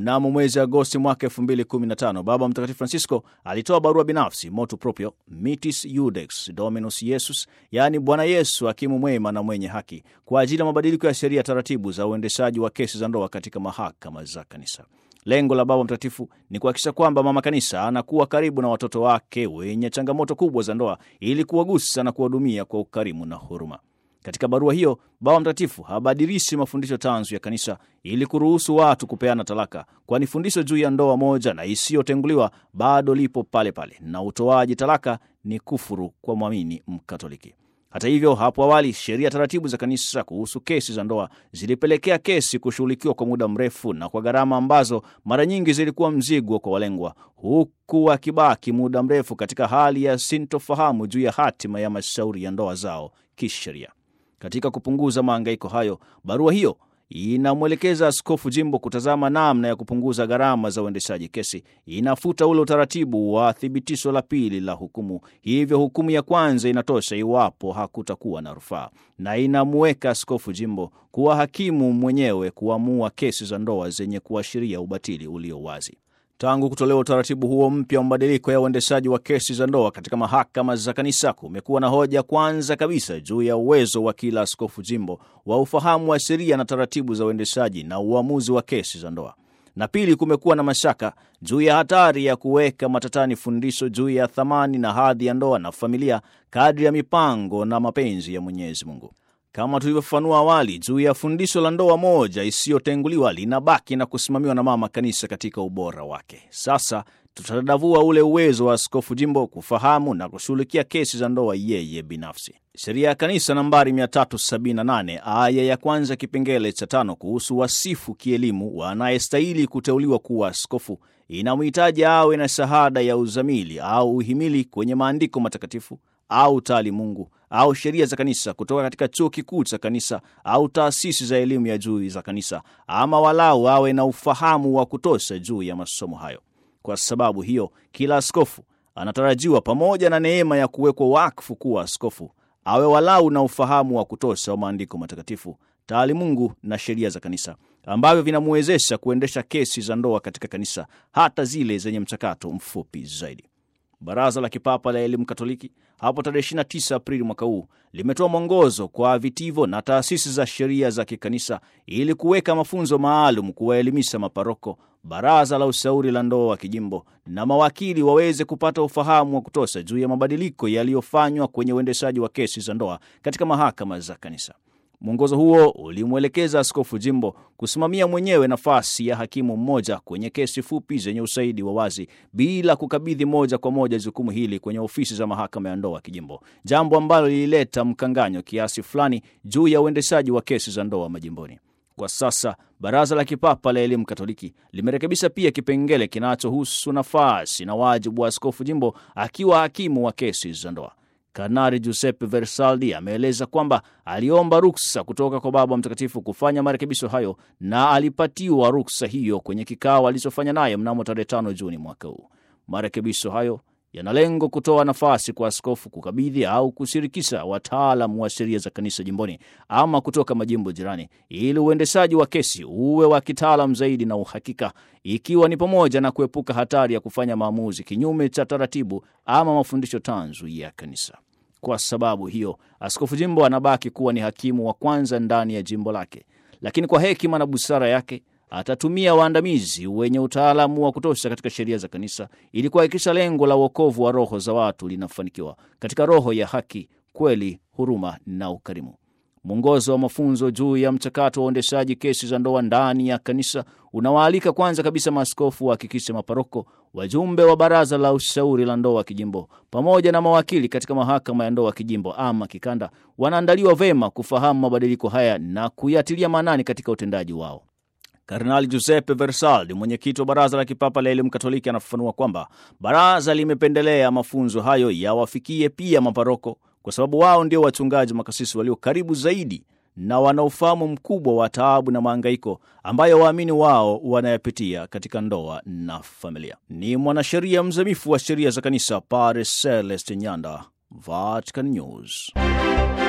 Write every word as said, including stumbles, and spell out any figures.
Mnamo mwezi Agosti mwaka elfu mbili kumi na tano, Baba Mtakatifu Francisco alitoa barua binafsi motu proprio Mitis Iudex Dominus Iesus, yaani Bwana Yesu hakimu mwema na mwenye haki, kwa ajili ya mabadiliko ya sheria taratibu za uendeshaji wa kesi za ndoa katika mahakama za kanisa. Lengo la Baba Mtakatifu ni kuhakikisha kwamba mama kanisa anakuwa karibu na watoto wake wenye changamoto kubwa za ndoa ili kuwagusa na kuwahudumia kwa ukarimu na huruma. Katika barua hiyo, Baba Mtakatifu habadilishi mafundisho tanzu ya kanisa ili kuruhusu watu kupeana talaka, kwani fundisho juu ya ndoa moja na isiyotenguliwa bado lipo pale pale, na utoaji talaka ni kufuru kwa mwamini Mkatoliki. Hata hivyo, hapo awali sheria taratibu za kanisa kuhusu kesi za ndoa zilipelekea kesi kushughulikiwa kwa muda mrefu na kwa gharama ambazo mara nyingi zilikuwa mzigo kwa walengwa, huku wakibaki muda mrefu katika hali ya sintofahamu juu ya hatima ya mashauri ya ndoa zao kisheria. Katika kupunguza mahangaiko hayo, barua hiyo inamwelekeza askofu jimbo kutazama namna ya kupunguza gharama za uendeshaji kesi. Inafuta ule utaratibu wa thibitisho la pili la hukumu, hivyo hukumu ya kwanza inatosha iwapo hakutakuwa na rufaa, na inamuweka askofu jimbo kuwa hakimu mwenyewe kuamua kesi za ndoa zenye kuashiria ubatili ulio wazi. Tangu kutolewa utaratibu huo mpya wa mabadiliko ya uendeshaji wa kesi za ndoa katika mahakama za kanisa, kumekuwa na hoja kwanza kabisa juu ya uwezo wa kila askofu jimbo wa ufahamu wa sheria na taratibu za uendeshaji na uamuzi wa kesi za ndoa. Na pili, kumekuwa na mashaka juu ya hatari ya kuweka matatani fundisho juu ya thamani na hadhi ya ndoa na familia kadri ya mipango na mapenzi ya Mwenyezi Mungu. Kama tulivyofafanua awali, juu ya fundisho la ndoa moja isiyotenguliwa linabaki na kusimamiwa na mama kanisa katika ubora wake. Sasa tutadadavua ule uwezo wa askofu jimbo kufahamu na kushughulikia kesi za ndoa yeye binafsi. Sheria ya kanisa nambari mia tatu sabini na nane aya ya kwanza kipengele cha tano kuhusu wasifu kielimu wanayestahili kuteuliwa kuwa askofu inamhitaji awe na shahada ya uzamili au uhimili kwenye maandiko matakatifu au taalimungu au sheria za kanisa kutoka katika chuo kikuu cha kanisa au taasisi za elimu ya juu za kanisa, ama walau awe na ufahamu wa kutosha juu ya masomo hayo. Kwa sababu hiyo, kila askofu anatarajiwa, pamoja na neema ya kuwekwa wakfu kuwa askofu, awe walau na ufahamu wa kutosha wa maandiko matakatifu, taalimungu na sheria za kanisa, ambavyo vinamwezesha kuendesha kesi za ndoa katika kanisa, hata zile zenye mchakato mfupi zaidi. Baraza la Kipapa la Elimu Katoliki hapo tarehe ishirini na tisa Aprili mwaka huu limetoa mwongozo kwa vitivo na taasisi za sheria za kikanisa ili kuweka mafunzo maalum kuwaelimisha maparoko, baraza la ushauri la ndoa wa kijimbo na mawakili waweze kupata ufahamu wa kutosha juu ya mabadiliko yaliyofanywa kwenye uendeshaji wa kesi za ndoa katika mahakama za kanisa. Mwongozo huo ulimwelekeza askofu jimbo kusimamia mwenyewe nafasi ya hakimu mmoja kwenye kesi fupi zenye usaidi wa wazi bila kukabidhi moja kwa moja jukumu hili kwenye ofisi za mahakama ya ndoa kijimbo, jambo ambalo lilileta mkanganyo kiasi fulani juu ya uendeshaji wa kesi za ndoa majimboni. Kwa sasa, Baraza la Kipapa la Elimu Katoliki limerekebisha pia kipengele kinachohusu nafasi na wajibu wa askofu jimbo akiwa hakimu wa kesi za ndoa. Kardinali Giuseppe Versaldi ameeleza kwamba aliomba ruksa kutoka kwa Baba Mtakatifu kufanya marekebisho hayo na alipatiwa ruksa hiyo kwenye kikao alichofanya naye mnamo tarehe tano Juni mwaka huu. Marekebisho hayo yana lengo kutoa nafasi kwa askofu kukabidhi au kushirikisha wataalamu wa sheria za kanisa jimboni ama kutoka majimbo jirani ili uendeshaji wa kesi uwe wa kitaalamu zaidi na uhakika, ikiwa ni pamoja na kuepuka hatari ya kufanya maamuzi kinyume cha taratibu ama mafundisho tanzu ya kanisa. Kwa sababu hiyo, askofu jimbo anabaki kuwa ni hakimu wa kwanza ndani ya jimbo lake, lakini kwa hekima na busara yake atatumia waandamizi wenye utaalamu wa kutosha katika sheria za kanisa ili kuhakikisha lengo la wokovu wa roho za watu linafanikiwa katika roho ya haki, kweli, huruma na ukarimu. Mwongozo wa mafunzo juu ya mchakato wa uendeshaji kesi za ndoa ndani ya kanisa unawaalika kwanza kabisa maaskofu wahakikishe maparoko, wajumbe wa baraza la ushauri la ndoa kijimbo, pamoja na mawakili katika mahakama ya ndoa kijimbo ama kikanda wanaandaliwa vema kufahamu mabadiliko haya na kuyatilia maanani katika utendaji wao. Kardinali Giuseppe Versaldi, mwenyekiti wa Baraza la Kipapa la Elimu Katoliki, anafafanua kwamba baraza limependelea mafunzo hayo yawafikie pia maparoko kwa sababu wao ndio wachungaji makasisi walio karibu zaidi na wana ufahamu mkubwa wa taabu na mahangaiko ambayo waamini wao wanayapitia katika ndoa na familia. Ni mwanasheria mzamifu wa sheria za kanisa Padre Celeste Nyanda, Vatican News.